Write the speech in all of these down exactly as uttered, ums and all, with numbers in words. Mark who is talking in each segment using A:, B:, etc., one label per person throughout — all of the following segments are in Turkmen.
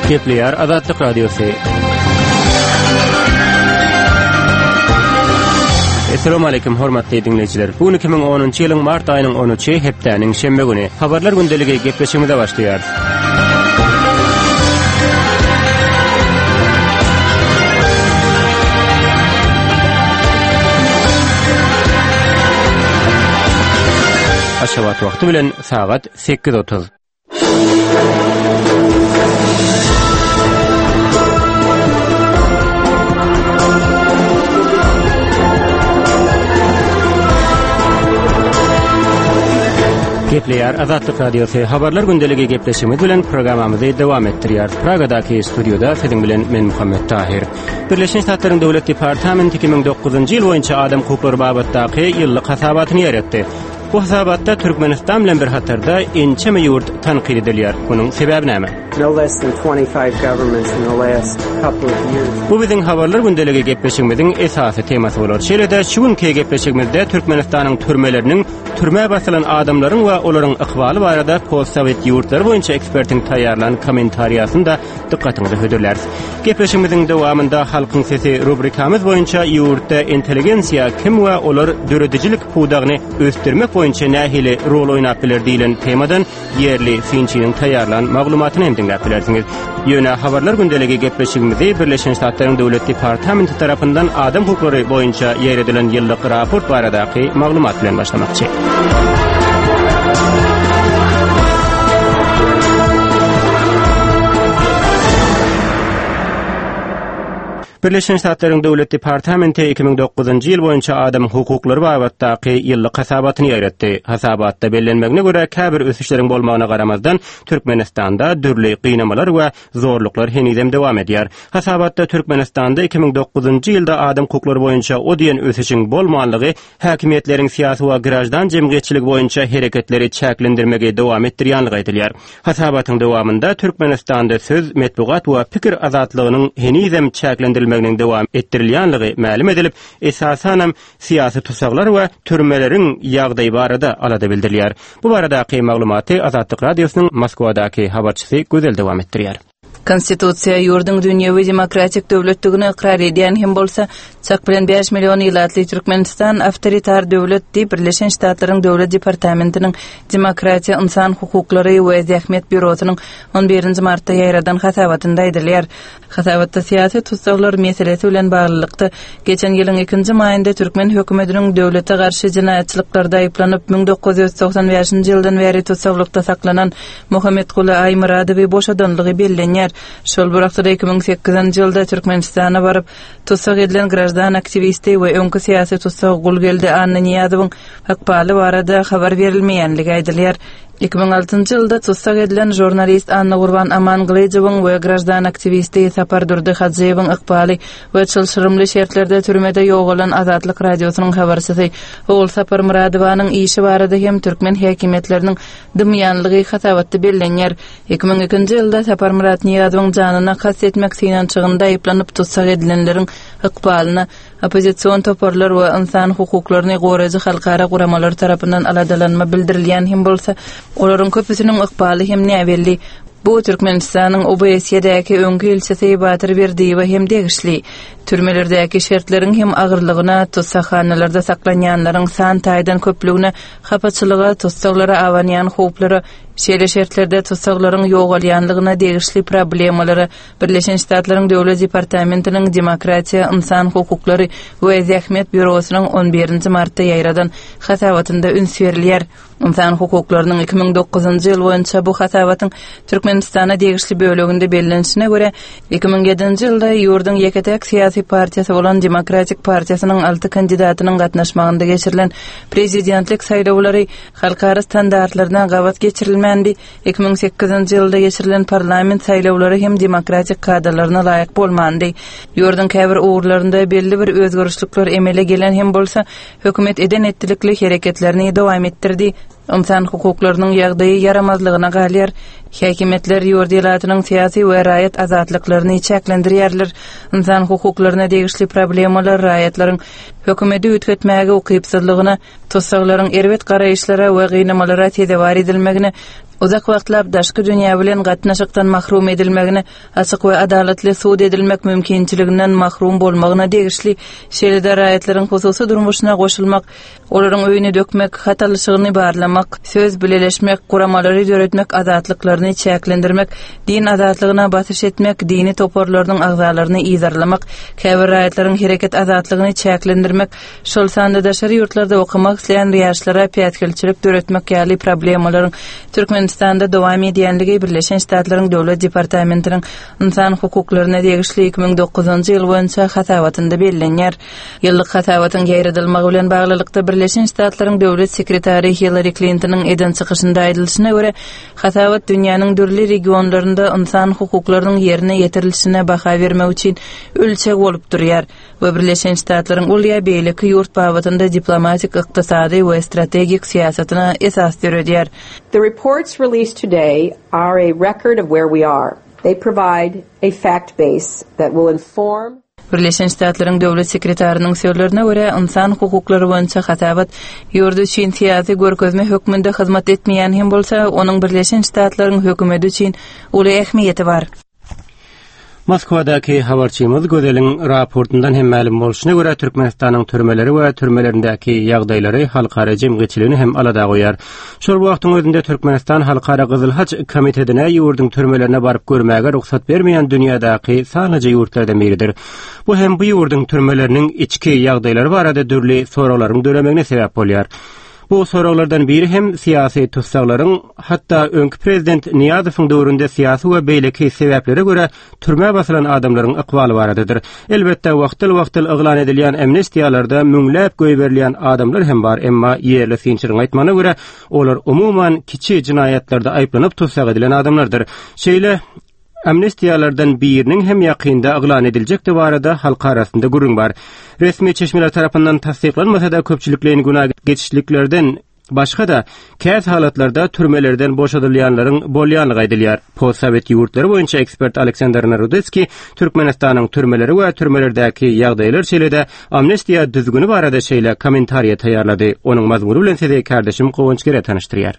A: Kepler Azatlyk Radiosu. Assalamu alaykum hormatly dinleyijiler. Bu iki bin onuncu ýylyň mart aýynyň on üçi hepdeniň şembe güni. Habarlar gündeligi gepleşigimize başlaýar. Aşabat wagty bilen saat sekiz otuz. Kepler Azatlyk Radiosu habarlar gündeligi gepleşigimiz bilen programamyzy dowam etdirýär. Pragadaky studioda siziň bilen men Muhammed Tahir. Birleşen Ştatlaryň Döwlet Departamenti iki bin dokuzunçy ýyl boýunça adam hukuklary babatdaky ýyllyk hasabatyny ýeretdi. Bu hasabatda Türkmenistan bilen bir hatarda ençeme ýurt tanqid edilýär. Bunyň sebebi näme?
B: No less than twenty-five governments in the last couple of years.
A: Bu biziň habarlar gündeligi gepleşigimiziň esasy temasy bolar. Şeýle-de şu günki gepleşigimizde Türkmenistanyň türmeleriniň türme basylan adamlaryň we olaryň ykbaly barada post-sowet ýurtlary boýunça ekspertiň taýýarlanan kommentariýasyny da dikkatyňizi höderler. Gepleşigimiziň dowamında halkyň sesi rubrikamyz boýunça ýurtda inteligensiýa kim we olar döredijilik pudagyny ösdirmek boýunça nähili rol oýnap biler diýilen temadan ýerli finçiniň taýýarlanan maglumatyny dinläp bilersiňiz. Ýöne habarlar gündeligi gepleşigimizi Birleşen Ştatlaryň Döwlet Departamenti tarapyndan adam hukuklary boýunça ýeredilen ýyllyk raport baradaky maglumat bilen başlamakçy. Birleşen Ştatlaryň Döwlet Departamenti iki bin dokuzunçy ýyl boýunça adam hukuklary babatdaky ýyllyk hasabatyny ýeretdi. Hasabatda bellenmegine görä käbir ösüşleriň bolmagyna garamazdan Türkmenistanda dürli gynamalar we zorluklar henizem dowam edýär. Hasabatda Türkmenistanda iki bin dokuzunçy ýylda adam hukuklary boýunça o diýen ösüşiň bolmaganlygy häkimetleriň siýasy we grajdan jemgyýetçilik boýunça hereketleri çäklendirmege dowam etdirýänligi aýdylýar. Hasabatyň dowamında Türkmenistanda söz, metbugat we pikir azatlygynyň henizem çäklendirilmegi megning dowam etdirilýänligi ma'lum edilip, esasanam siýasy tutsaklar we türmeleriň ýagdaýy barada alada bildirilýär. Bu baradaky maglumaty Azatlyk Radiosynyň Moskwadaky habarçysy gözel dowam etdirýär.
C: Konstitusiýa ýurdun dünýäwi demokratik döwletdigini ikrar edýän hem bolsa, çak bilen beş million ýylatly Türkmenistan awtoritar döwlet diýip Birleşen Ştatlaryň Döwlet Departamentiniň Demokratiýa, insan hukuklary we zähmet bürosynyň on birinji martda ýaradan hasabatynda aýdylýar. Hasabatda siýasy tutsaklar meselesi bilen baglykda geçen ýylyň ikinji maýynda Türkmen hökümetiniň döwlete garşy jinaýatçylyklarda aýplanyp bin dokuz ýüz toksan beşinji ýyldan beri tutsaklykda saklanan Muhammed Guly Aýmyradowy boşadanlygy bellenýär. Şol burakda iki bin sekizinji ýylda Türkmenistana baryp tutsak edilen grajdan aktivisti we öňkü siýasy tutsak Gulgeldi Anna Niýazowyň hakbaly barada habar berilmeýänligi aýdylýar. iki bin altynjy ýylda tutsak edilen jurnalist Anna Gurban Amanglyjowyň we grajdan aktivisti Sapar Durdy Hadjeýewiň ykbaly we çylşyrymly şertlerde türmede ýogalan Azatlyk Radiosynyň habarçysy Ol Sapar Muradowanyň işi barada hem türkmen häkimetleriniň dymýanlygy hasabatda bellenýär. iki bin ikinji ýylda Sapar Murad Niýazowyň janyna kastet etmek synan çygynda aýplanyp tutsak edilenleriň ykbalyna opozisiýon toparlar we insan hukuklaryny goraýjy halkara guramalar tarapyndan aladalanma bildirilýän hem bolsa, olaryň köpüsiniň ykbaly hem näwelli. Bu Türkmenistanyň O B S D'däki öňkü elçisi Batyr Berdiýew hem degişli. Türmelerdäki şertleriň hem agyrlygyna, tutsakhanalaryda saklanýanlaryň san taýdan köpligine, hapaçylyga, tutsaklara awanýan howplary, şeýle şertlerde tutsaklaryň ýogalýanlygyna degişli problemalary Birleşen Ştatlaryň Döwlet Departamentiniň Demokratiýa, insan hukuklary we zähmet bürosynyň on birinji martda ýaradan hasabatynda üns berilýär. İnsan hukuklarynyň iki bin dokuzunçy ýyl boýunça bu hasabatyň Türkmenistana degişli böleginde bellenişine görä iki bin ýedinji ýylda ýurdun ýeketek siýasy partiýasy bolan Demokratik Partiýasynyň alty kandidatynyň gatnaşmagynda geçirilen prezidentlik saýlawlary halkara standartlaryna gabat geçirilmendi. iki bin sekizinji ýylda geçirilen parlament saýlawlary hem demokratik kadrlaryna laýyk bolmandy. Ýurdun käbir uğurlarynda belli bir özgörüşlikler emele gelen hem bolsa, hökümet eden etdilikli hereketlerini dowam etdirdi. İnsan hukuklarynyň ýagdaýy yaramazlygyna galýar. Häkimetler ýurdylatynyň syýasy we raýat azatlyklaryny çäklendirýärler. İnsan hukuklaryna degişli problemalar raýatlaryň hökümeti ütgetmäge ukypsızlygyna, tossaglaryň erwet garaýyşlara we gynamalara tedewar edilmegine, uzak wagtlap daşky dünýä bilen gatnaşykdan mahrum edilmegine, açyk we adaletli suud edilmek mümkinçiliginden mahrum bolmagyna degişli şeýle raýatlaryň hususy durmuşyna goşulmak, olaryň öýüne dökmek, hatalyşygyny barlamak, söz bileleşmek, guramalary öğretmek, azatlyklaryny çäklendirmek, din azatlygyna batyş etmek, dini toporlaryň agzalaryny izarlamak, käbir raýatlaryň hereket azatlygyny çäklendirmek, şol sanda daşary ýurtlarda okumak isleýän ýaşlara päýtgelçilik öğretmek ýaly problemalaryň Türkmenistanda dowam edýänligi Birleşen Ştatlaryň Döwlet Departamentiniň insan hukuklaryna degişli iki bin dokuzunçy ýyl boýunça hasawatynda bellenýär. Ýyllyk hasawatyň ýeredilenmegi bilen baglylykda Birleşen Ştatlaryň Döwlet Sekretary Hillary Clinton'yň eden çykyşynda aýdylyşyna görä, hasawat dünýäniň dürli regionlarynda insan hukuklarynyň ýerine ýetirilişine baha bermek üçin ölçek bolup durýar we Birleşen Ştatlaryň ulýa beýleki ýurt babatynda diplomatik, ykdysady we strategik siýasatyna esas döredýär.
D: The reports released today are a record of where we are. They provide a fact base that will inform
C: Birleşen Ştatlaryň Döwlet Sekretärining sözlerine görä, insan hukuklary boýunça hasawat ýurdu üçin syýasy görkezme hökmünde hyzmat etmeýän hem bolsa, onuň Birleşen Ştatlaryň hökümeti üçin uly ähmiýeti bar.
A: Moskvadaky habarçymyz Gözeliň raportundan hem ma'lum bolşyna görä, Türkmenistanyň türmeleri we türmelerindäki ýagdaýlary halkara jemgyçiligini hem alada goýar. Şol wagtyň özünde Türkmenistan Halkara Gyzyl Haç Komitetine ýurdun türmelerine baryp görmäge ruhsat bermeýän dünýädäki sanaja ýurtlardan biridir. Bu hem bu ýurdun türmeleriniň içki ýagdaýlary barada dürli soraglaryň dölemegine sebäp bolýar. Bu soraglardan biri hem siyasi tutsaglaryň, hatta öňkü prezident Niýazowyň döwründe siyasi we beýleki sebäplere görä türme basylan adamlaryň ykbaly baradadyr. Elbetde wagtyl-wagtyl yglan edilýän amnestiýalarda müňläp göýberilýän adamlar hem bar, emma ýerli synçyryň aýtmana görä olar umuman kiçi jinayetlerde aýplanyp tutsak edilen adamlardyr. Şeýle amnestiýalardan biriniň hem ýakynda yglan ediljekdi barada halka arasynda gürüň bar. Resmi çeşmeler tarapyndan tasdiklanmasa da köpçüliklerini günah geçişliklerden başga da käz halatlarda türmelerden boşadylýanlaryň bolýanlygy aýdylýar. Postsovet ýurtlary boýunça ekspert Aleksandr Narodetski Türkmenistanyň türmeleri we türmelerdäki ýagdaýlar şeýle amnestiýa düzgünü barada şeýle kommentariýa taýýarlady. Onuň mazmuny bilen sizi kardeşim Kowunçgere tanıştyrýar.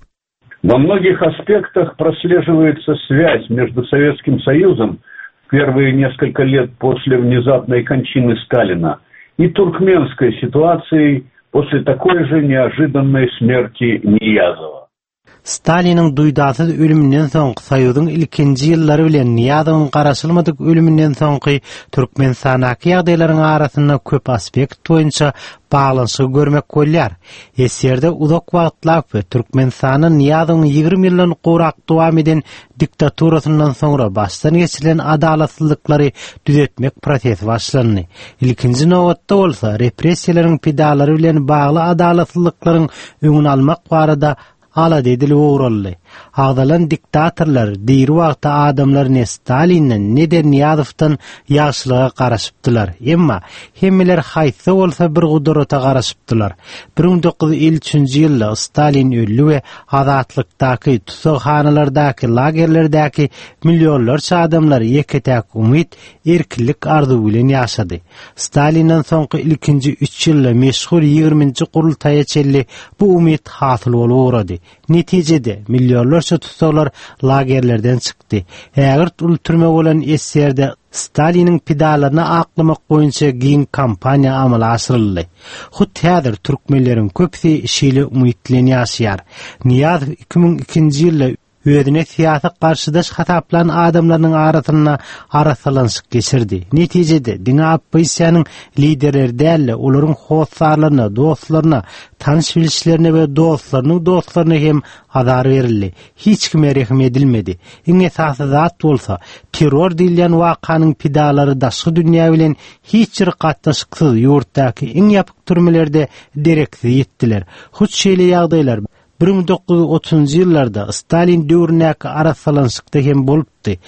E: Во многих аспектах прослеживается связь между Советским Союзом в первые несколько лет после внезапной кончины Сталина и туркменской ситуацией после такой же неожиданной смерти Ниязова.
F: Stalinin duýdasyz ölümünden soň Soýuzyň ilkinji ýyllary bilen Niýazowyň garaşylmadyk ölümünden soňky Türkmenistanaky ýagdaýlaryň arasynda köp aspekt boýunça baglanşyk görmek bolýar. Eserde uzak wagtlap we Türkmenistanyň Niýazowyň ýygrimi ýyldan gorak dowam eden diktaturasyndan soňra başdan geçirilen adalatsızlyklary düzetmek prosesi başlandy. İlkinji nowatda bolsa repressiýalaryň pidalary bilen bagly adalatsızlyklaryň öňüni almak barada ala dedil uğrallı. Ağdalan diktatorlar diýri wagtda adamlaryny Stalinden neden Niýazowdan ýaşlyga garaşypdylar. Emma hemmeler haýsy bolsa bir gudrata garaşypdylar. bir bin dokuz yüz elli üçinji ýylda Stalin öldü we azatlykdaky tutsakhanalarydaky lagerlerdäki millionlarça adamlar ýeketäk umyt, erkinlik arzu bilen ýaşady. Stalindan soňky ilkinji üç ýylda meşhur ýygrimiňji gurultaýa çelli bu umyt hasyl bolady. Netijede milyonlarca tutsaklar lagerlerden çykdy. Ägir ulturmak bolan eserde Stalinin pidalaryny aklamak boýunça giň kampaniýa amala aşyryldy. Hut häzir türkmenleriň köpsi şeýle umytlen ýaşaýar. Niýazow iki bin ikinji ýylda özüne siyasi karşıdaş hataplan adamlarının arasına arasalanışık geçirdi. Neticede dini opposisiyanın liderleri değerli, onların hostarlarına, dostlarına, tanış bilişlerine ve dostlarının dostlarına hem azar verildi. Hiç kime rehim edilmedi. En esası zat olsa, terör diýilen vakanın pidaları daşkı dünya bilen hiç bir katlaşıksız yurttaki en yapık türmelerde dereksiz yettiler. Huç şeyli ýagdaýlar bir bin dokuz yüz otuzunçy ýyllarda Stalin döwründäki arasalanşykda hem bolupdy.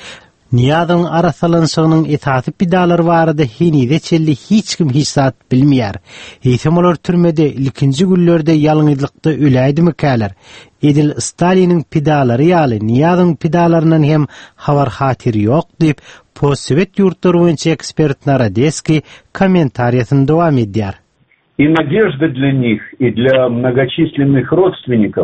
F: Niýadyň arasalanşygynyň etaty pidalary barada henide çelli hiç kim hiç zat bilmeýär. Eýsem olar türmede ilkinji günlerde ýalňyzlykda öläýdimi käler. Edil Staliniň pidalary ýaly Niýadyň pidalarynyň hem habar hatyry ýok diýip postsovet ýurtlar boýunça ekspert Narodецкий комментариясын дowam edýär.
E: И надежда для них, и для многочисленных родственников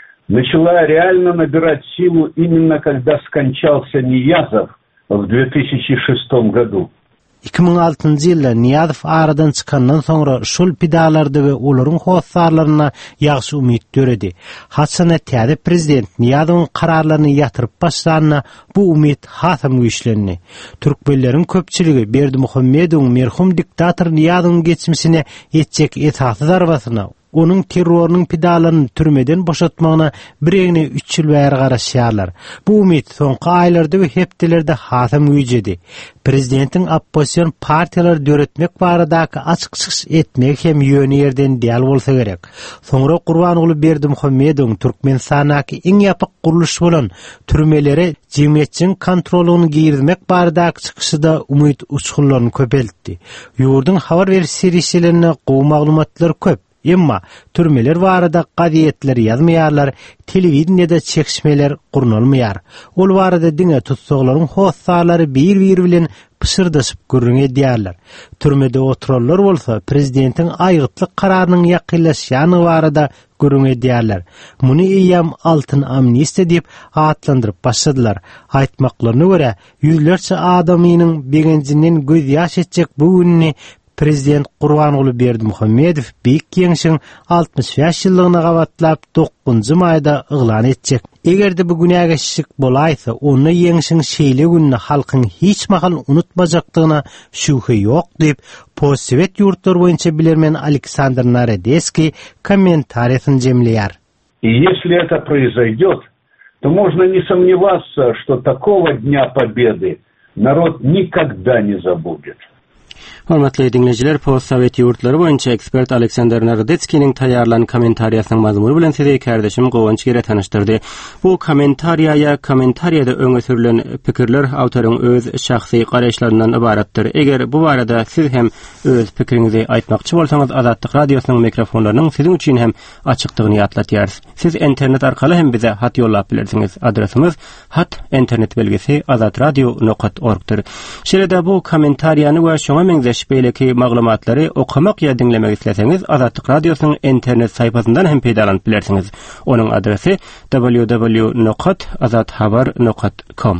E: начала реально набирать силу именно когда скончался Ниязов в две тысячи шестом году.
F: iki ming altynjy ýylda Niýazow aradan çykandan soňra şol pidalarda we olaryň howsarlaryna ýagşy umyt döredi. Haçana täze prezident Niýazowyň kararlaryny ýatyryp başlanyna bu umyt hasam güýçlendi. Türkmenleriň köpçiligi Berdimuhammedowyň merhum diktator Niýazowyň geçmişine etjek etaty darbasyna onun terrornyň pidalaryny türmeden boşatmagyna biregine üç ýyl bäri garaşýarlar. Bu umyt soňky aýlarda we hepdelerde hasam güýjedi. Prezidentiň opposision partiýalary döretmek baradaky açyk çykyş etmek hem ýöne ýerden diýal bolsa gerek. Soňra Gurbanoğlu Berdimuhammedowyň Türkmenistanaky iň ýapyk guruluş bolan türmelere jemgyýetçiň kontroluny girmek baradaky çykyşy da umyt uçurlaryny köpeltdi. Ýurdun habar beriş serisilerine gowy maglumatlar köp. Emma türmeler barada gazetler ýazmaýarlar, telewizionyada çekişmeler gurnalmaýar. Ol barada diňe tutsaglaryň howsarlary bir-biri bilen pışırdaşyp görüň edýärler. Türmede oturarlar bolsa prezidentiň aýgytlyk kararynyň ýakynlaşýany barada görüň edýärler. Muny eýam altyn amnistiýa diýip atlandyryp başladylar. Aýtmaklaryna görä, ýüzlerçe adamynyň begenjinden göz ýaş etjek bu günni Prezident Gurbanoğlu Berdimuhammedow Büyük Ýeňişiň altymyş beş ýyllygyna gabatlap dokuzunjy maýda yglan etjek. Egerde bu güne geçişik bolaýsa, onu Ýeňişiň şeýle gününi halkyň hiç mahal unutmajakdygyna şüphe ýok diýip postsovet ýurtlar boýunça bilermen Aleksandr Narodецкий комментариясын jemleýär.
E: И если это произойдет, то можно не сомневаться, что такого Дня Победы народ никогда не забудет.
A: Hormatly dinleyijiler, postsovet ýurtlary boýunça ekspert Aleksandr Narodецкийниň taýýarlanan kommentariýasynyň mazmuny bilen sizi kardeşim Gowanç gere tanıştyrdy. Bu kommentariýa kommentariýada öňe sürülen pikirler awtoryň öz şahsy garaşlaryndan ibaratdyr. Eger bu barada siz hem öz pikiriňizi aýtmakçy bolsaňyz, Azatlyk radiosynyň mikrofonlarynyň siziň üçin hem açykdygyny ýatlatýar. Siz internet arkaly hem bize hat ýollap bilersiňiz. Adresimiz hat internet belgisi azatradio nokta org-dyr. Şeýle bu kommentariýany we şoňa meňzeş beýleki maglumatlary okamak ýa dinlemek isleseňiz, Azatlyk radiosynyň internet saýpasyndan hem peýdalanyp bilersiňiz. Onuň adresi w w w nokta azathabar nokta com.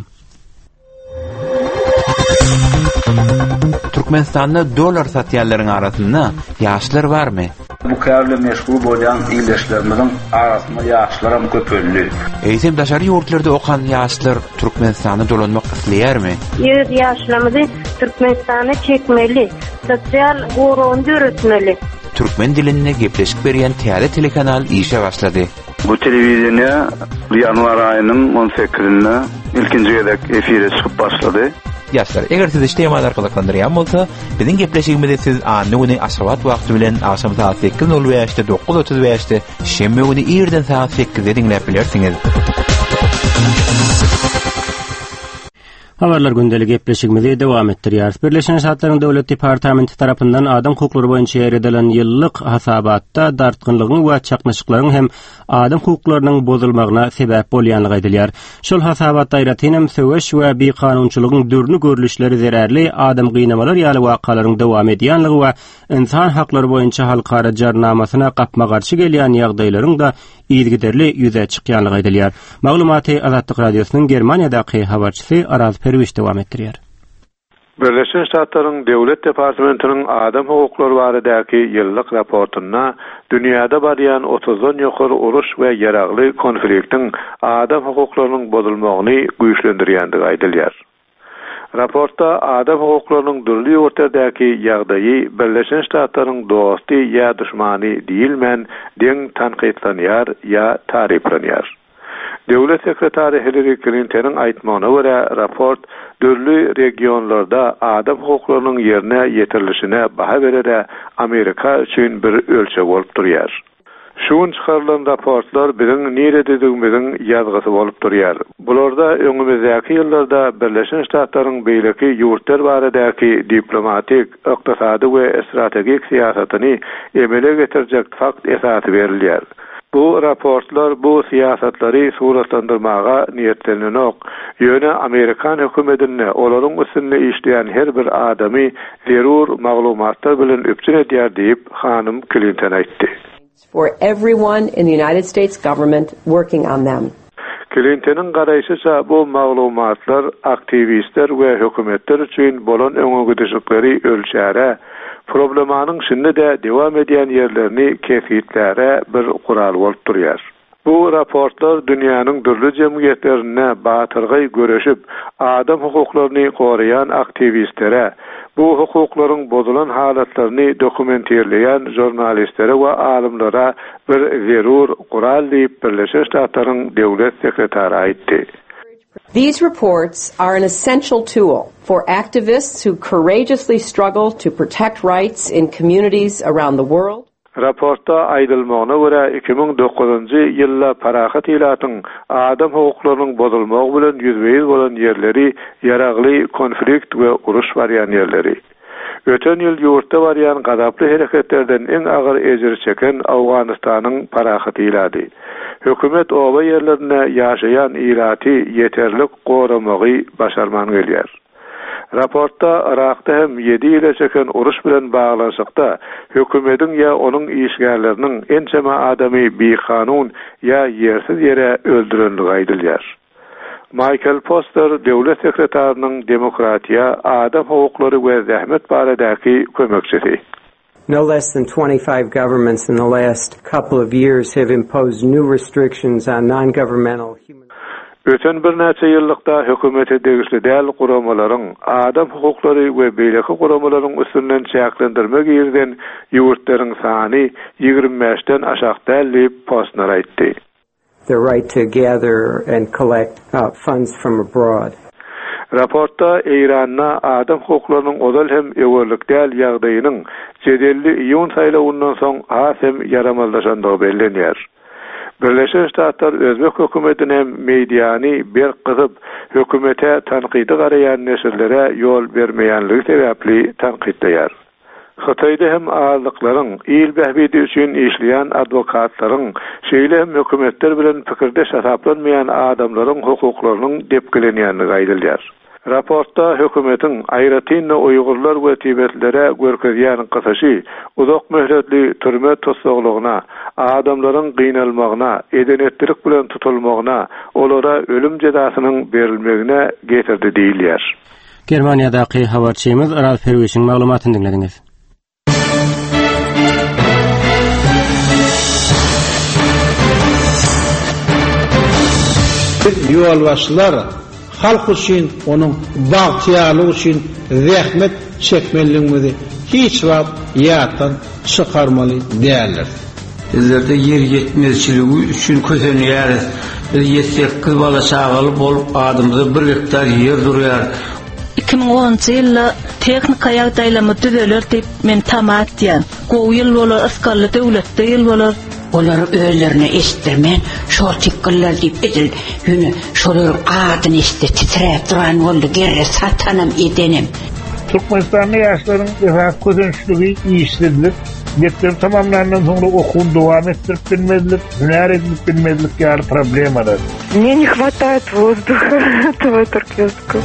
G: Türkmenistanda dolar satýanlaryň arasynda ýaşlar barmy?
H: Bu käbirle meşgul bolan ýyldaşlarymyň arasynda ýaşlar hem köpelli.
G: Eýsem daşary ýurtlarda okan ýaşlar Türkmenistany dolanmak isleýärmi?
I: Ýöz ýaşlarymyzy Türkmenistana çekmeli, sosial goruny döretmeli.
G: Türkmen diline gepleşik berýän täze telekanal işe başlady.
H: Bu telewiziýa ýanwar aýynyň on sekizinde ilkinji gedek efire çykyp başlady.
G: Ýaşlar, eger siz işlemler gyzyklandyrýan bolsa, biziň gepleşigimizde siz anny güni aşabat wagty bilen akşam saat sekiz nol beşde dokuz otuz beşde şemme güni ýerden saat sekizde dinläp bilersiňiz.
A: Habarlar gündelik gepleşigimizi dowam etdirýär. Birleşen Ştatlaryň Döwlet Departamenti tarapyndan adam hukukları boýunça ýeredilen ýyllyk hasabatda dartgynlygyň we çaknaşyklaryň hem adam hukuklarynyň bozulmagyna sebäp bolýanlygy aýdylýar. Şol hasabatda aýratynam söwüş we biqanunçylygyň dürnü görülüşleri zerärli adam gynamalar ýaly wakalaryň dowam edýänligi we insan haklary boýunça halkara jarnamasyna gapma garşy gelýän ýagdaýlaryň da ýygyderli ýüze çykýanlygy aýdylýar. Maglumaty Azatlyk radiosynyň Germaniýadaky habarçysy Araz Perwiş dowam etdirýär.
J: Birleşen Ştatlaryň Döwlet Departamentiniň adam hukuklary baradaky ýyllyk raportuna dünýäde barýan otuzdan ýokary uruş we ýaragly konfliktiň adam hukuklarynyň bozulmagyny güýçlendirýändigi aýdylýar. Raportda adam hukuklarynyň dürli ýurtlardaky ýagdaýy Birleşen Ştatlaryň dosty ýa düşmany diýilmän deň tanqidlanýar ýa tariflanýar. Döwlet sekretary Hillary Clinton'ın aýtmagyna görä, raport dürli regionlarda adam hukuklarynyň ýerine ýetirilişine baha berere Amerika üçin bir ölçek bolup durýar. Şuun çıkarılan raportlar bizim niredediğimizin yazgısı bolup durýar. Bularda öňümüzdäki ýyllarda Birleşen Ştatlaryň beýleki ýurtlar baradäki diplomatik, ykdysady we strategik siýasatyny emele getirjek fakt esasy berilýär. Bu raportlar bu siyasetleri suratlandırmağa niyetlenenok, yöne Amerikan hükümetine olaryň üstünde işleyen her bir adamy zerur maglumatlar bilen öpçün edýär diýip Hanım Clinton aýtdy.
D: For everyone in the United States government working on them.
J: Clinton'ın garaýşyça bu maglumatlar aktivistler we hökümetler üçin bolan öňe gidişikleri ölçäre, problemanyň şinde de dewam edýän ýerlerini kefitlere bir kural bolup durýar. Bu raportlar dünýäniň dürli jemgyýetlerine batyrgy göreşip adam hukuklaryny goraýan aktivistlere, bu hukuklaryň bozulan halatlaryny dokumenterleýän jurnalistlere we alymlara bir zerur kural diýip Birleşen Ştatlaryň döwlet sekretary aýtdy.
D: These reports are an essential tool for activists who courageously struggle to protect rights in communities around the world.
J: Raporta aýdylmagyna görä iki ming dokuzunjy ýylda parahat ilatyň adam hukuklarynyň bozulmagy bilen ýüzbeýiz bolan ýerleri ýaragly konflikt we uruş barýan ýerleri. Öten ýyl ýurtda barýan gadaply hereketlerden eň agyr ejir çeken Awganystanyň parahat ilady. Hökümet oba ýerlerine ýaşaýan iraty ýeterlik goramagy başarman gelýär. Raportda Irakda hem yedi ýyla çeken uruş bilen baglanşykda hökümetiň ýa onuň işgärleriniň ençeme adamy bekanun ýa ýersiz ýere öldürenligi aýdylýar. Michael Poster döwlet sekretärining demokratiýa, adam hukuklary we zähmet baradäki kömekçisi.
B: No less than twenty-five governments in the last couple of years have imposed new restrictions on non-governmental human
J: Öten bir näçe ýyllykda hökümete degişli däl guramalaryň, adam hukuklary we beýleki guramalaryň üstünden çäklendirmek ýerden ýurtlaryň sany ýigirme beşden aşağı däl diýip Postner aýtdy.
B: The right to gather and collect uh, funds from abroad.
J: Raportda Iranda adam hukuklarynyň odal hem öwürlik däl ýagdaýynyň jedelli iýun saýlawyndan soň hasem yaramaldaşandygy bellenýär. Birleşen Ştatlar özbek hökümetine mediany bir gyzyp hökümete tanqidi garaýan neşirlere ýol bermeýänligi sebäpli tanqidleýär. Xitoyda hem azlyklaryň il behbidi üçin işleýän adwokatlaryň şeýle hem hökümetler bilen pikirde şataplanmaýan adamlaryň hukuklarynyň depkilenýänligi aýdylýar. Raportda hökümetiň aýratynly Uýgurlar we Tibetlere görkezýän gysaşy, uzak möhletli türme tutsagylygyna, adamlaryň gynalmagyna, edenetlik bilen tutulmagyna, olara ölüm jazasynyň berilmegine getirdi diýilýär.
A: Germaniýadaky habarçymyz Aral Ferwişiň maglumatyny dinlediňiz.
K: Ýolbaşçylar halk üçin, onun bagtýalygy üçin zähmet çekmeliligini hiç wagt ýatdan çykarmaly däldir.
L: Bizlerde yer yetmezçiligi üçin kösenýär. Bir ýetsek kız bala çagaly bolup adamda bir hektar yer durýar.
C: iki ming onunçy ýylda teknika ýagdaýlamy düzeler diýip men tamat diýen. Gowy ýyl bolar, askarly döwletde ýyl bolar.
M: Olar özlerine estirmen, şol tikgiller diýip edil. Ýöne şolaryň adyny estir titrep duran boldy, gerre satanam edenim.
N: Türkmenistan'da yaşların defak közençligi iyiştirdilik. Getlerim tamamlandan sonra okuun devam ettirip bilmedilik, hüner edilip bilmedilik yani problem arar.
O: Мне не хватает воздуха, этого туркменского.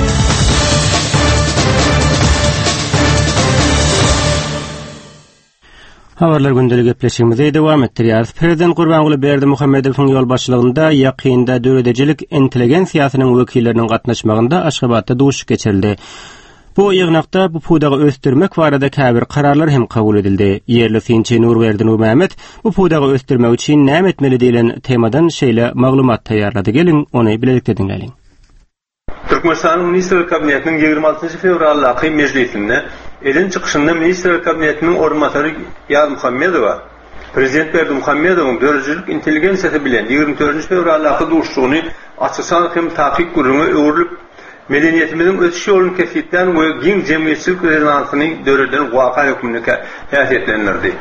A: Habarlar gündelik gepleşigimize dewam etdirýär. Prezident Gurbanguly Berdimuhammedowyň ýol başçylygynda ýakynda döwletçilik intelligensiýasynyň wekilleriniň gatnaşmagynda Aşgabatda duşuş geçirildi. Bu ýygnakda bu pudagy ösdürmek barada käbir kararlar hem kabul edildi. Ýerli synçy Nurwerdin Mehmet bu pudagy ösdürmek üçin näme etmeli diýilen temadan şeýle maglumat taýýarlady. Gelin ony bilelikde dinleýin.
P: Türkmenistan Ministrler Kabinetiniň ýygrimi altyncy fevraldaky mejlisinde elin çykyşynda Ministrler Kabinetiniň ornamatyry Ýaz Muhammedowa Prezident Berdimuhammedowyň döwletçilik intelligensiýasy bilen ýygrimi dördünçi fevraldaky duşugyny açysan hem taýyk gurumy öwrülip medeniýetimizin ötüş ýolunu kesitden we giň jemgyýetçilik rezonansyny döwletden waka hökümine häsiýetlendirdi.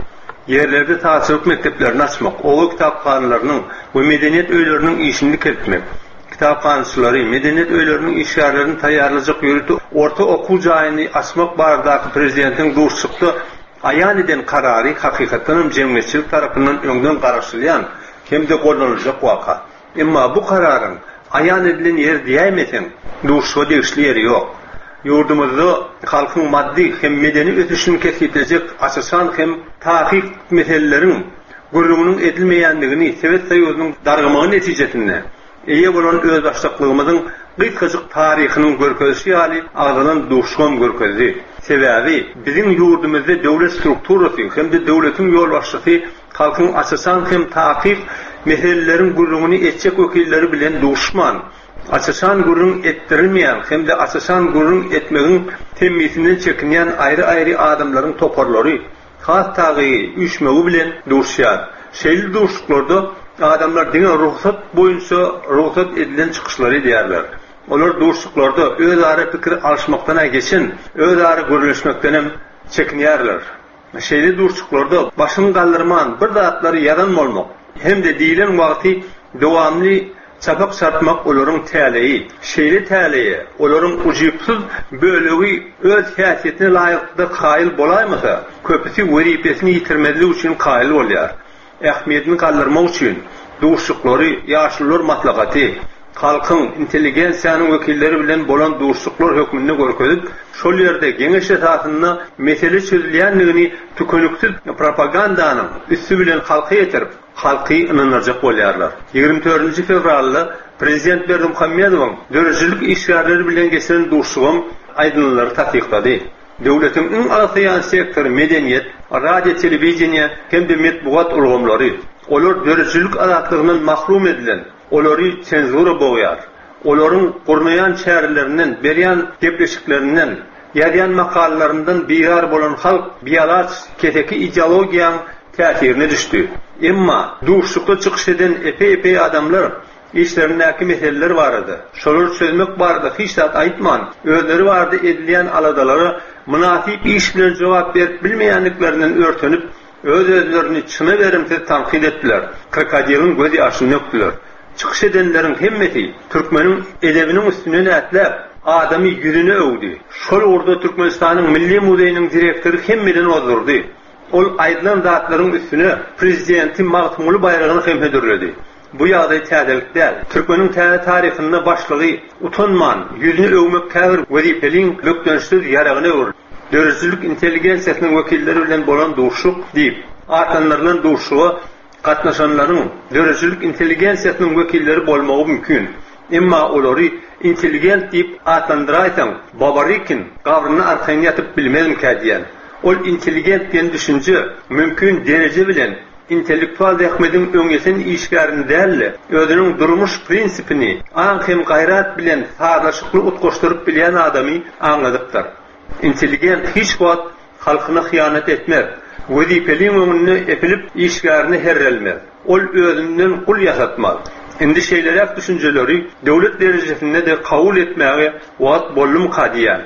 P: yerlerde taassurluk mekteplerini açmak, oğul kitapxanalarının ve medeniyet öylerinin işini kiritmek, kitapxanaçyları, medeniyet öylerinin işgärlerini taýýarlajak ýürütip, orta okul jaýyny açmak baradaky prezidentin durşukly aýan eden karary hakykatdan jemgyýetçilik tarapyndan öňden garaşylýan, hemde gollanylacak waka. Emma bu kararyň aýan edilen ýer diýmesen, durşuga degişli ýeri ýok. Yurdumuzda halkyň maddi hem medeni ötüşini kesipleşik asasan hem tahik meselelerin gurrumunyň edilmeýändigini Sowet Soýuzynyň dargymagy netijesinde eýe bolan öz başlyklygymyzyň gysgaçyk taryhynyň görkezişi ýaly agdalan duşgan görkezdi. Sebäbi biziň ýurdumyzda döwlet strukturasy hem de döwletiň ýol başçysy halkyň asasan hem tahik meselelerin gurrumuny etjek wekilleri bilen duşman, asasan gurrun ettirilmeýän hem de asasan gurrun etmegiň temmisinden çekinýän aýry-aýry adamlaryň toparlary has tagy üçmegi bilen duşýar. Şeýle duşuklarda adamlar diňe ruhsat boýunça ruhsat edilen çykyşlary diýerler. Olar duşuklarda öz-ara pikir alşmakdan geçen, öz-ara görüşmekden hem çekinýärler. Şeýle duşuklarda başyny galdyrman bir zatlary ýaran bolmak hem de diýilen wagty dowamly çapak sartmak olaryň täleği, şeýle täleği, olaryň ujypsyz bölegi öz häsiýetine laýykda kaýyl bolaýmasa, köpüsi weripesini ýitirmezlik üçin kaýyl bolýar. Ähmiýetini galdyrmak üçin duşuklary, ýaşlylar matlagaty, halkyň intelligensiýanyň wekilleri bilen bolan duşuklar hökmünde görkezip, şol ýerde geňeş etatynda mesele çözülýändigini tükenüksiz propagandanyň üstü bilen halka ýetirip, halky inanarjak bolýarlar. ýygrimi dördünji fevralda Prezident Berdi Muhammedowyň dörejilik işgärleri bilen geçen duşugym aýdynlary tatbiklady. Döwletiň iň asaýan sektory medeniýet, radio, telewizioniýa hem de metbuat urgumlary. Olar dörejilik azatlygynyň mahrum edilen, olary senzura boýar. Olaryň gurnaýan şäherlerinden, berýän gepleşiklerinden, ýazýan makallalaryndan biýar bolan halk biýalaç keteki ideologiýaň täsirini düşdi. Emma duşukda çykyş eden epe-epe adamlar işlerindäki meseleler barady. Şolar çözmek barada hiç zat aýtman, özleri barada edilýän aladalary münasip iş bilen jogap berip bilmeýänliklerinden örtenip, öz özlerini çyna berimsiz tanqid etdiler. Krokodilin gözi aşyny nökdiler. Çykyş edenleriň hemmeti türkmeniň edebiniň üstüne nätläp adamy ýüzüne öwdi. Şol orda Türkmenistanyň Milli Muzeýiniň direktori hemmeden ozurdy. Ol aýdylan zatlaryň üstüne prezidenti magtumuly bayragyny hem hödürledi. Bu ýagdaý täzelik däl. Türkmeniň täze taryhynda başlygy utanman, ýüzüne öwmek käbir wezipeliň bökdönüşsiz ýaragyny öwür. Dörejilik intelligensiýasynyň wekilleri bilen bolan duşuk diýip, atanlaryň duşugy gatnaşanlaryň dörejilik intelligensiýasynyň wekilleri bolmagy mümkin. Emma olary intelligent diýip atlandyraýsan, babarikin gawryny arkaýyn ýatyp bilmezim kädiýän. Ol intelligent diýen düşünje mümkin derece bilen intellektual zähmetiň öňesen işgärini däl, özüniň durmuş prinsipini aň hem gaýrat bilen sarlaşykly utgoşduryp bilýän adamy aňladypdyr. Intelligent hiç wagt halkyna hyýanat etmez. Wezipeliň öňüne epilip işgärini herrelmez. Ol özünden kul ýasatmaz. Indi şeýlerek düşünjeleri döwlet derejesinde de kabul etmäge wagt bollum kadýan.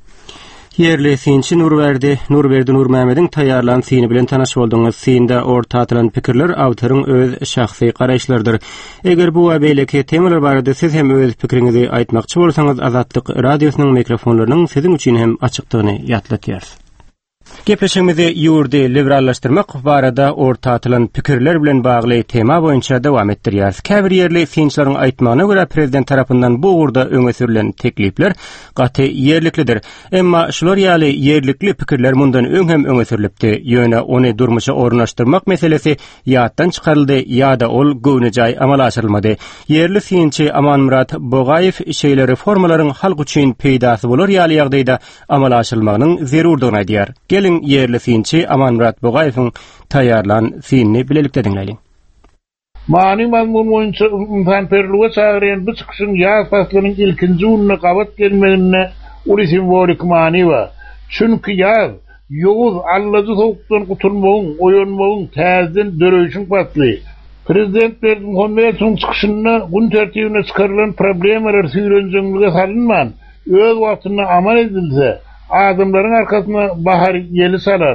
A: Yerli sinçi Nurberdi, Nurberdi Nurmamedin taýýarlan sini bilen tanaş boldyňyz. Sinde orta atylan pikirler awtoryň öz şahsy garaşlardyr. Eger bu wabeleki temalar barada siz hem öz pikiriňizi aýtmakçy bolsaňyz, Azatlyk radiosynyň mikrofonlarynyň siziň üçin hem açykdygyny ýatlatýarys. Gepleşigimizi ýurdy liberallaşdyrmak barada orta atylan pikirler bilen bagly tema boýunça dowam etdirýäris. Käbir ýerli sinçlaryň aýtmagyna görä prezident tarapyndan bu urda öňe sürülen teklipler gaty ýerliklidir. Emma şular ýaly ýerlikli pikirler mundan öň hem öňe sürilipdi. Ýöne ony durmuşa ornaşdyrmak meselesi ýatdan çykaryldy ýa-da ol göwnejay amal aşyrylmady. Ýerli sinçi Amanmurat Bogaýew şeýle reformalaryň halk üçin peýdasy bolar ýaly ýagdaýda amal aşyrylmagynyň zerurdygyny aýdýar. Gelin yerli sinçi Amanmurat Bogaýewiň taýýarlan sinni bilelikde diňleýin.
N: Many mazmun boýunça umpanperliге çagyrýan bu çykyşyň ýaz faslynyň ilkinji ulyny gabat gelmegine uly simbolik many bar. Çünki ýaz ýoğuz allazy sowukdan gutulmagyň, oýanmagyň täzeden döreýişiň fasly. Prezident Berdi Muhammedowyň çykyşyna gün tertibine çykarylan problemler süýrenjeklige salynman, öz wagtyna amal edilse, adamların arkasına bahar yeli salar.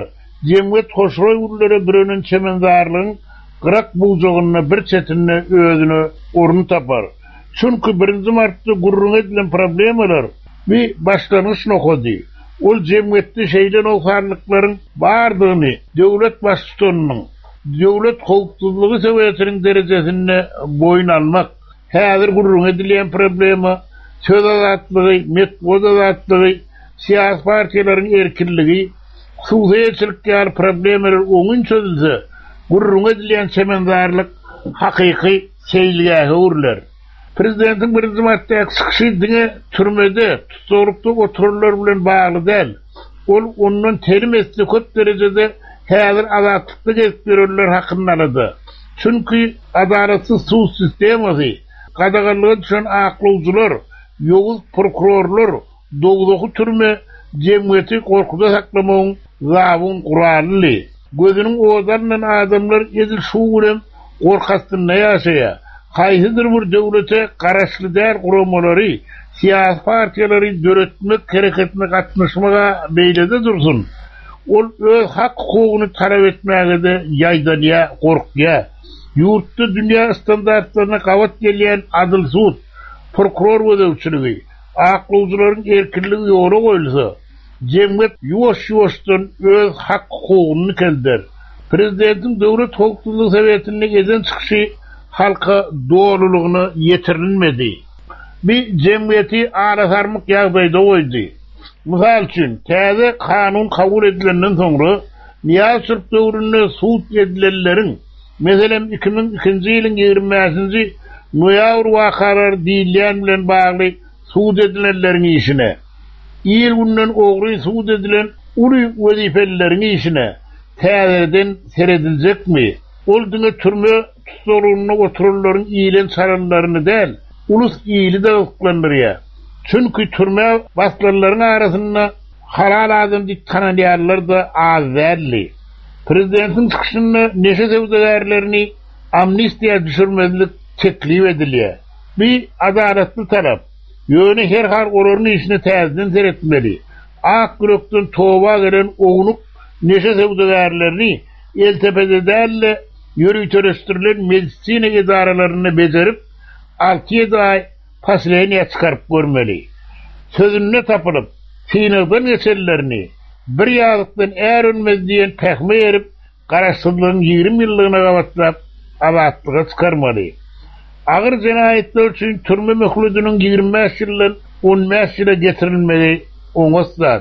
N: Cemiyet hoşroy ullere birinin çemendarlığın Qırak buğzoğunna bir çetinne özünü ornu tapar. Çünkü birinci Mart'ta gurrun edilen problemalar bir başlanış nokodi. Ol cemiyette şeyden olharlıkların bardığını devlet başçıtonunun, devlet hukukçuluğu seviyesinin derecesine boyun almak. Hazır gurrun edilen problema söz azatlığı, metbol azatlığı, siyasi partilerin erkinliği, suhiyetçilikler problemalar onun çözülse gurrun edilen semendarlık hakiki seyliğe uğurlar. Prezidentin birinci Mart'ta sıkışıydığına türmede tutorukta otururlar bilen bağlı değil. Ol onun terim etsi köp derecede hazır azatlıkta geçtirirler hakkını aladı. Çünkü adaletsiz su sistemi, qadağanlığı düşen aklıcılar, yoğuz prokurorlar, doğduğu türme cemiyeti korkuda saklamağın zavun kurallı. Gözünün oğuzlarından adamlar edil şuurem korkastınna yaşaya. Kaysidir bir devlete karaşlı değer kurumaları, siyasi partiyaları döretmek, hareketine katmışmağa beylede dursun. Ol öz hak hukukunu talep etmeye de yaydan ya, kork ya. Yurtta dünya standartlarına kavat gelen adıl suud, prokuror ödevçiliği, aklıcıların erkinliği yoğuna koyulsa, cemiyet yuvaş yuvaştan öz hak hukukunu kelder. Prezidentin devlet hukukçuluğu seviyetinde gezen çıkışı halka doğruluğunu yetirilmedi. Bir cemiyeti arasarmık yağdayda oydu. Misal için, taze kanun kabul edilenden sonra Niyaz Türk dövründe suud edilenlerin, mesela iki bin ikinci yılın yirmi beşinci noyabr vakaları değilleyen bilen bağlı suud edilenlerin işine, İyil günden oğru suud edilen ulu vazifelilerin işine tazeden seredilecek mi? Olduğuna türme tutorluğuna otururların iyilen sararlarını değil, ulus iyili de ısklanır ya. Çünkü türme baslarların arasında halal adam dik kanaliyarlar da az verli. Prezidentin çıkışında neşe sevdilerlerini amnistiya düşürmezlik teklif ediliyor. Bir adaletli talep. Yönü her hal ororunu işine tezden seyretmeli. Ak gürökten toğba gelen oğunuk neşe sevdilerlerini el tepede derle yürütörestirilen medisine idaralarını becerip altı yedi ay pasileyine çıkarıp görmeli. Sözününe tapılıp sinirden geçerlerini bir yazıktan eğer ölmez diyen pekme erip karaşsızlığın yirmi yıllığına kavatlap avatlığa çıkarmalı. Ağır cinayetler için türme mehludunun yirmi beş yılın on beş yıla getirilmeli oňaslar.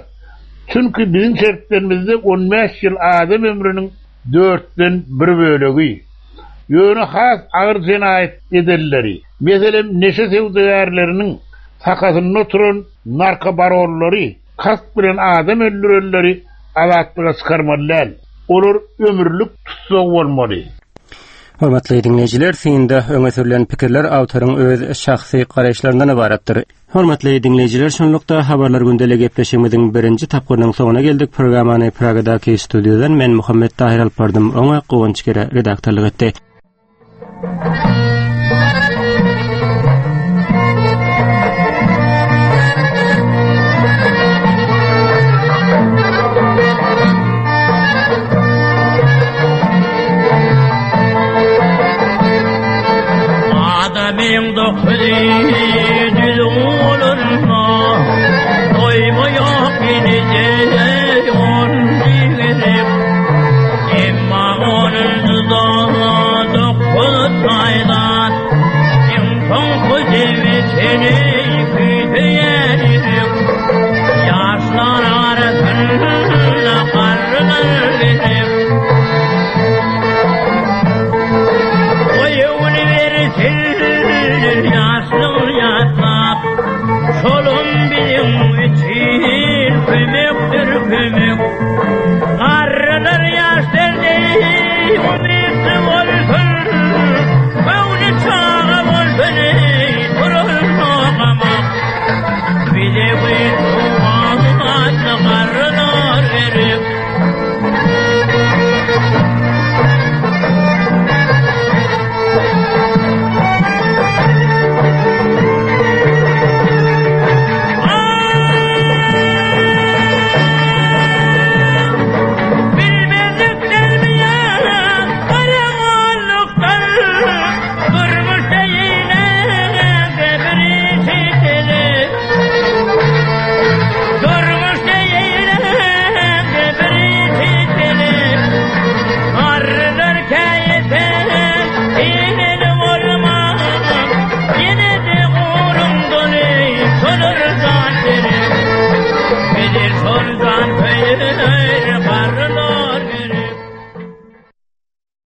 N: Çünkü bizim şertlerimizde on beş yıl adam ömrünün dörtten bir bölegi. Yönü has ağır cinayet edelleri. Mesela neşe sevdilerlerinin sakasının oturan narkobarorları, kast bilen adam öldürürleri avatlığa çıkarmalılar. Olur ömürlük tutsak olmalı.
A: Hormatly dinleyijiler, sinde öňe sürülen pikirler awtoryň öz şahsy garaşlaryndan ibaratdyr. Hormatly dinleyijiler, şonlukda habarlar gündeli gepleşigimiziň birinji tapgyrynyň soňuna geldik. Programany Pragadaky studiodan men Muhammed Tahir alpardym. Oňa gowunç kere redaktorlyk etdi.